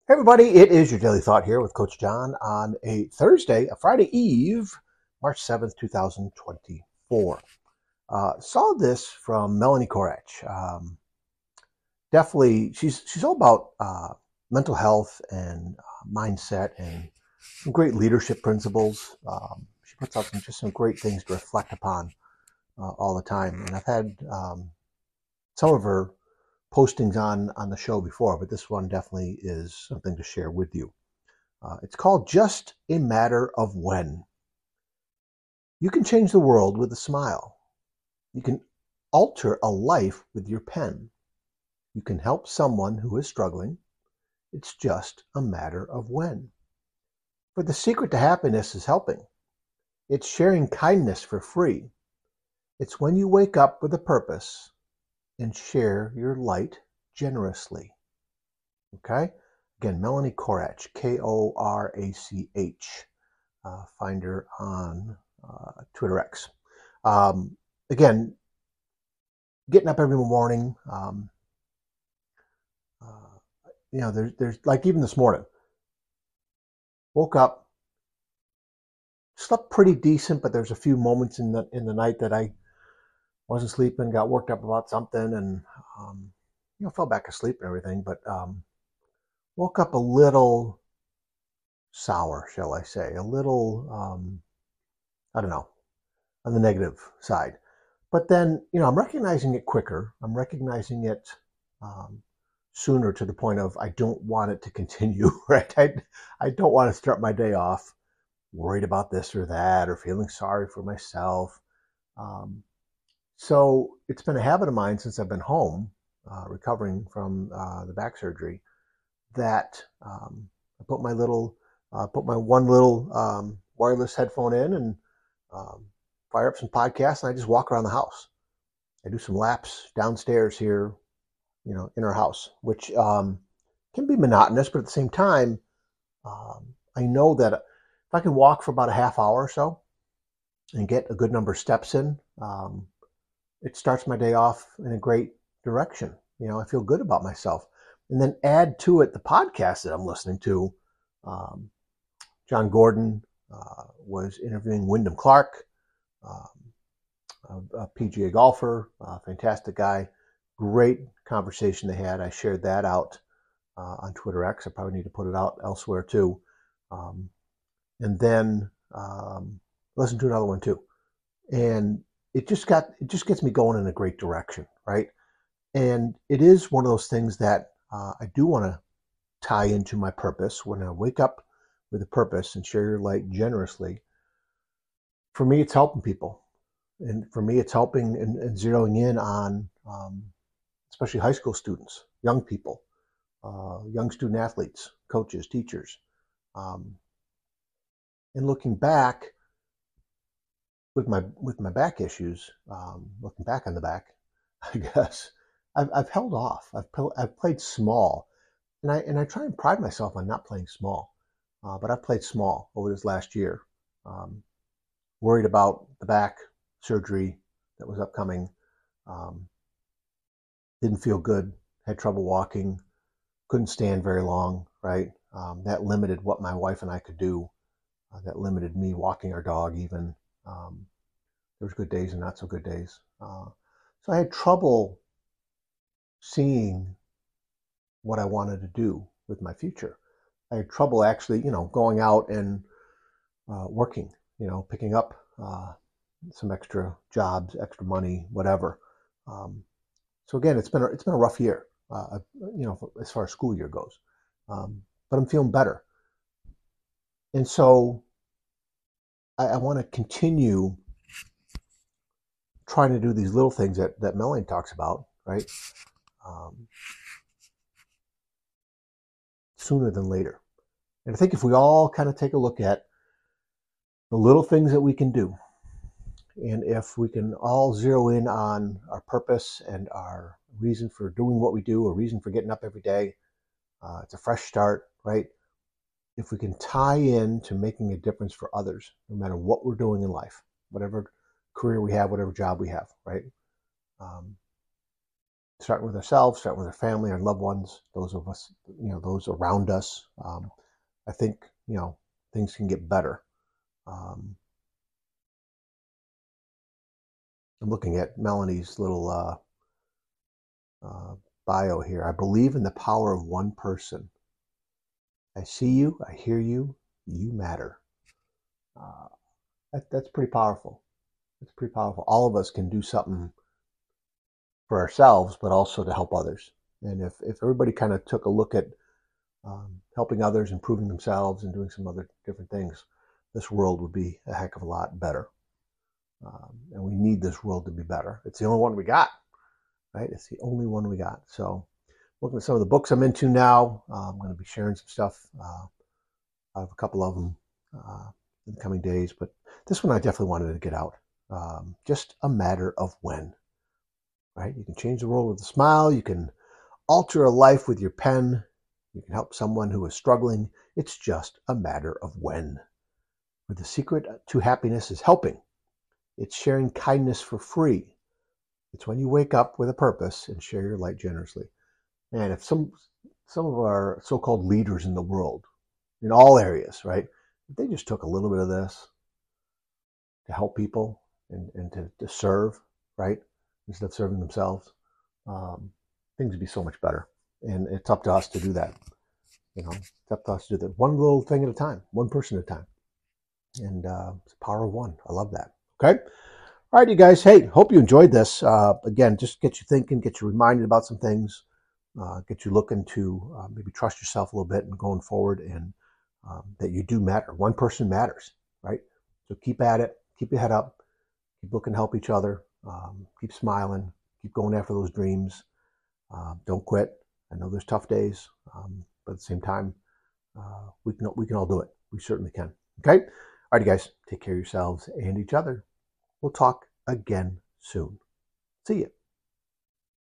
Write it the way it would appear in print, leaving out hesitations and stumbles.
Hey everybody, it is your Daily Thought here with Coach John on a Thursday, a Friday Eve, March 7th, 2024. Saw this from Melanie Korach. Definitely, she's all about mental health and mindset and some great leadership principles. She puts out some great things to reflect upon all the time. And I've had some of her postings on the show before, but this one definitely is something to share with you. It's called Just a Matter of When. You can change the world with a smile. You can alter a life with your pen. You can help someone who is struggling. It's just a matter of when. For the secret to happiness is helping. It's sharing kindness for free. It's when you wake up with a purpose and share your light generously. Okay? Again, Melanie Korach, Korach. Find her on Twitter X. Again, getting up every morning. Uh, there's like even this morning, woke up, slept pretty decent, but there's a few moments in the night that I wasn't sleeping, got worked up about something, and fell back asleep and everything. But woke up a little sour, shall I say, a little I don't know, on the negative side. But then, I'm recognizing it quicker. I'm recognizing it um, sooner to the point of I don't want it to continue, right? I don't want to start my day off worried about this or that or feeling sorry for myself. Um, so it's been a habit of mine since I've been home, recovering from the back surgery, that I put my one little wireless headphone in and um, fire up some podcasts, and I just walk around the house. I do some laps downstairs here, in our house, which can be monotonous, but at the same time, I know that if I can walk for about a half hour or so and get a good number of steps in, it starts my day off in a great direction. I feel good about myself. And then add to it the podcast that I'm listening to. Um, John Gordon was interviewing Wyndham Clark, um, a PGA golfer, fantastic guy. Great conversation they had. I shared that out on Twitter X. I probably need to put it out elsewhere too. Um, and then listen to another one too. And it just gets me going in a great direction, right? And it is one of those things that I do want to tie into my purpose. When I wake up with a purpose and share your light generously, for me, it's helping people. And for me, it's helping and zeroing in on especially high school students, young people, young student athletes, coaches, teachers. Um, and looking back with my back issues, looking back on the back, I guess I've held off. I've played small, and I try and pride myself on not playing small, but I've played small over this last year. Um, Worried about the back surgery that was upcoming. Um, didn't feel good. Had trouble walking. Couldn't stand very long. Right. That limited what my wife and I could do. That limited me walking our dog even. Um, there was good days and not so good days. So I had trouble seeing what I wanted to do with my future. I had trouble actually, going out and working, picking up some extra jobs, extra money, whatever. Um, so again, it's been a rough year, as far as school year goes. But I'm feeling better, and so I want to continue trying to do these little things that Melanie talks about, right? Um, Sooner than later. And I think if we all kind of take a look at the little things that we can do, and if we can all zero in on our purpose and our reason for doing what we do, a reason for getting up every day, it's a fresh start, right? If we can tie in to making a difference for others, no matter what we're doing in life, whatever career we have, whatever job we have, right? Um, starting with ourselves, starting with our family, our loved ones, those of us, those around us. I think, things can get better. I'm looking at Melanie's little bio here. I believe in the power of one person. I see you, I hear you, you matter. Uh, that's pretty powerful. It's pretty powerful. All of us can do something for ourselves, but also to help others. And if everybody kind of took a look at helping others, improving themselves, and doing some other different things, this world would be a heck of a lot better. And we need this world to be better. It's the only one we got, right? It's the only one we got. So looking at some of the books I'm into now, I'm going to be sharing some stuff. I have a couple of them in the coming days, but this one I definitely wanted to get out. Just a matter of when, right? You can change the world with a smile. You can alter a life with your pen. You can help someone who is struggling. It's just a matter of when. Where the secret to happiness is helping. It's sharing kindness for free. It's when you wake up with a purpose and share your light generously. Man, if some of our so-called leaders in the world, in all areas, right, if they just took a little bit of this to help people and to serve, right, instead of serving themselves, things would be so much better. And it's up to us to do that. It's up to us to do that one little thing at a time, one person at a time. And it's the power of one. I love that. Okay. All right, you guys. Hey, hope you enjoyed this. Again, just get you thinking, get you reminded about some things, get you looking to maybe trust yourself a little bit and going forward, and that you do matter. One person matters, right? So keep at it. Keep your head up. Keep looking to help each other. Keep smiling. Keep going after those dreams. Don't quit. I know there's tough days, but at the same time, we can all do it. We certainly can. Okay. All right, you guys. Take care of yourselves and each other. We'll talk again soon. See you.